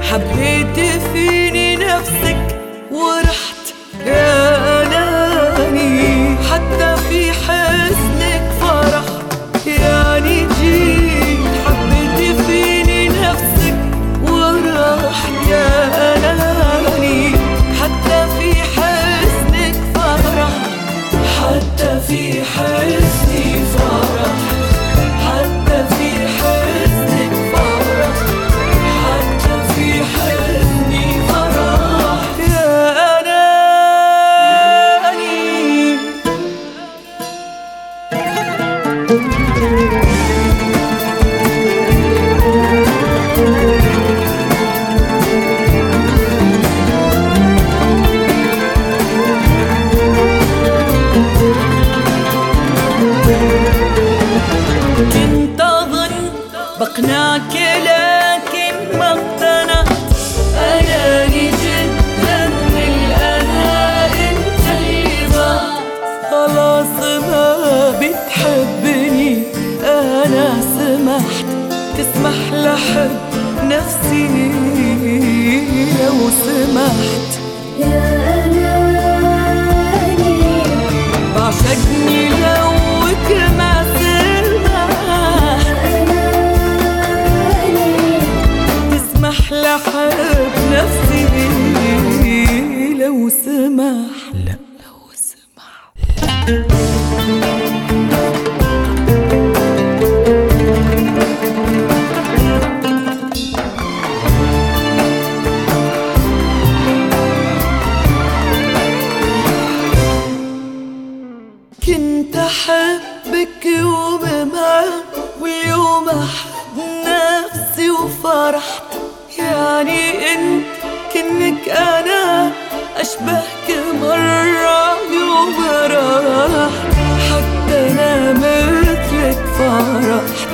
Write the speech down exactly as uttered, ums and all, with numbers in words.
حبيت فيني نفسك ورحت يا أناني، حتى في حزنك فرح يعني جيت. حبيت فيني نفسك ورحت يا أناني، حتى في حزنك فرح، حتى في حزني فرح، حتى في حزنك فرح، حتى في حزني فرح يا أناني. كنت أظن بقنعك لكن ما اقتنعت، أناني جدا من الأنا أنت اللي ضاعت. خلاص ما بتحبني أنا سمحت، تسمح لحب نفسي لو سمحت يا أناني. بعشقني لو ما سمح، تسمح لحب نفسي لو سمح. لا لو سمح كنت أحبك يوم ما، واليوم أحب نفسي وفرحت. يعني انت كنك أنا أشبهك مرة يوم راحت، حتى أنا مثلك فرحت.